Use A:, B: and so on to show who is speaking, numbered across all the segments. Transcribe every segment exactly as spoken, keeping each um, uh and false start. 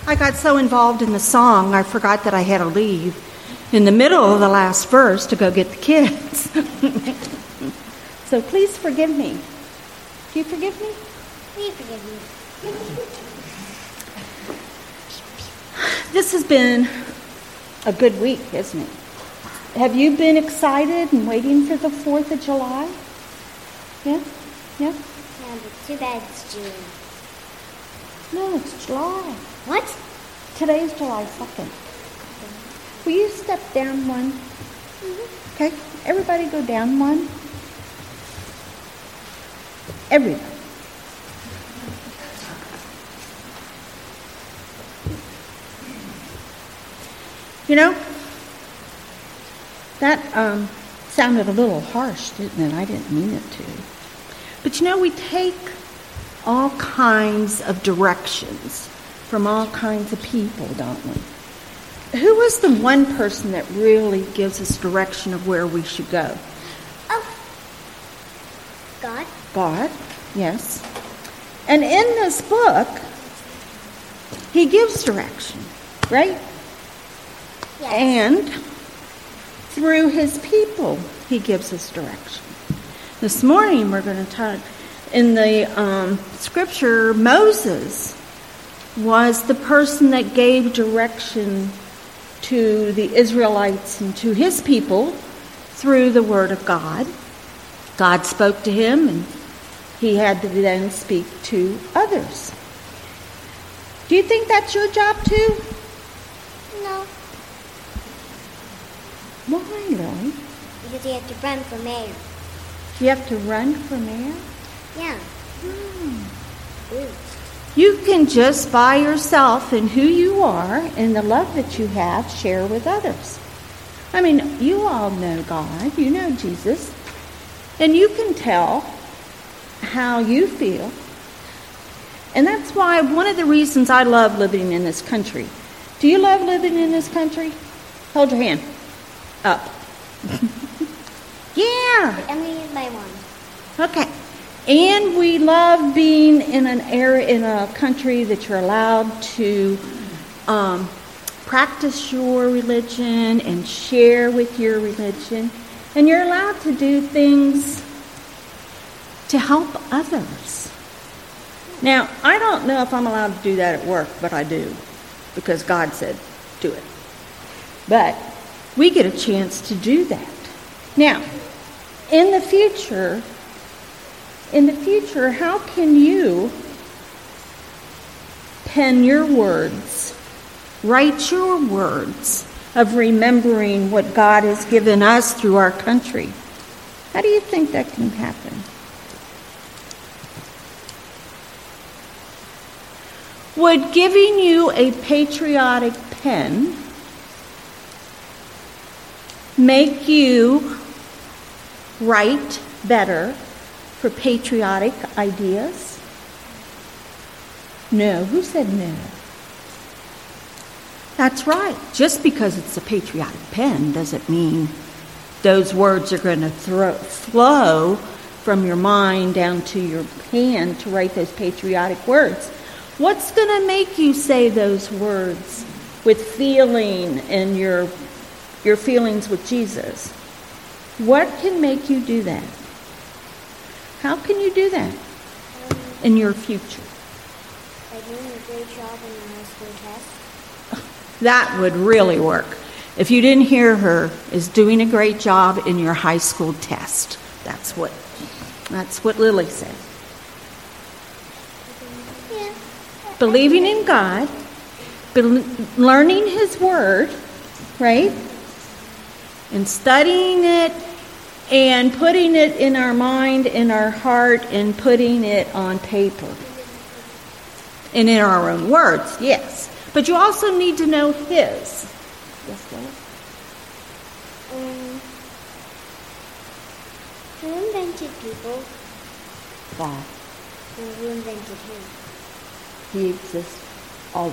A: I got so involved in the song, I forgot that I had to leave in the middle of the last verse to go get the kids. So please forgive me. Do you forgive me?
B: Please forgive me.
A: This has been a good week, isn't it? Have you been excited and waiting for the fourth of July? Yeah? Yeah?
B: Yeah, but too bad it's June.
A: No, it's July.
B: What?
A: Today's July second. Will you step down one? Mm-hmm. Okay. Everybody go down one. Everybody. You know, that um, sounded a little harsh, didn't it? I didn't mean it to. But you know, we take all kinds of directions from all kinds of people, don't we? Who is the one person that really gives us direction of where we should go?
B: Oh, God.
A: God, yes. And in this book, he gives direction, right?
B: Yes.
A: And through his people, he gives us direction. This morning, we're going to talk, in the um, scripture, Moses was the person that gave direction to the Israelites and to his people through the word of God. God spoke to him, and he had to then speak to others. Do you think that's your job too?
B: No.
A: Why, Lily?
B: Because you have to run for mayor.
A: You have to run for mayor?
B: Yeah.
A: Hmm.
B: Ooh.
A: You can just by yourself and who you are and the love that you have share with others. I mean, you all know God. You know Jesus. And you can tell how you feel. And that's why one of the reasons I love living in this country. Do you love living in this country? Hold your hand up. Yeah.
B: I'm going to use my one.
A: Okay. And we love being in an area, in a country that you're allowed to um, practice your religion and share with your religion. And you're allowed to do things to help others. Now, I don't know if I'm allowed to do that at work, but I do, because God said do it. But we get a chance to do that. Now, in the future, in the future, how can you pen your words, write your words of remembering what God has given us through our country? How do you think that can happen? Would giving you a patriotic pen make you write better for patriotic ideas? No. Who said no? That's right. Just because it's a patriotic pen doesn't mean those words are going to throw, flow from your mind down to your hand to write those patriotic words. What's going to make you say those words with feeling and your your feelings with Jesus? What can make you do that? How can you do that
B: Um,
A: in your future?
B: by doing a great job in the high school test.
A: That would really work. If you didn't hear her, is doing a great job in your high school test. That's what that's what Lily said.
B: Yeah.
A: Believing in God, be- learning his word, right? And studying it and putting it in our mind, in our heart, and putting it on paper. And in our own words, yes. But you also need to know his. Yes, Lily?
B: Um, who invented people?
A: God.
B: And who invented him?
A: He exists always.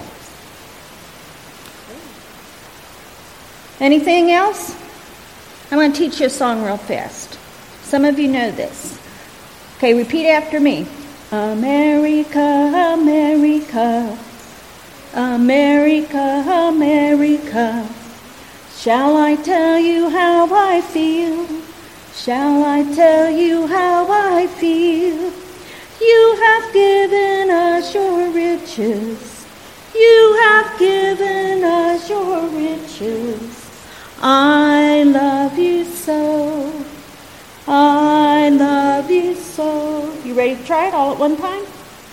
A: Anything else? I'm going to teach you a song real fast. Some of you know this. Okay, repeat after me. America, America, America, America, shall I tell you how I feel? Shall I tell you how I feel? You have given us your riches. You have given us your riches. I love you so. I love you so. You ready to try it all at one time?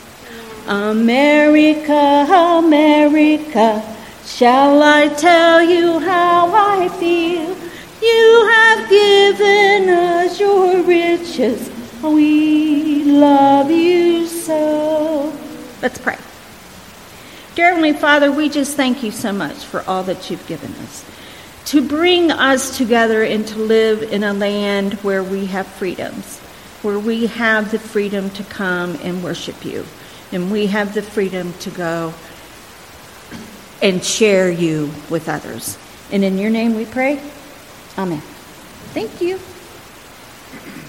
A: America, America, shall I tell you how I feel? You have given us your riches. We love you so. Let's pray. Dear Heavenly Father, we just thank you so much for all that you've given us. To bring us together and to live in a land where we have freedoms, where we have the freedom to come and worship you. And we have the freedom to go and share you with others. And in your name we pray. Amen. Thank you.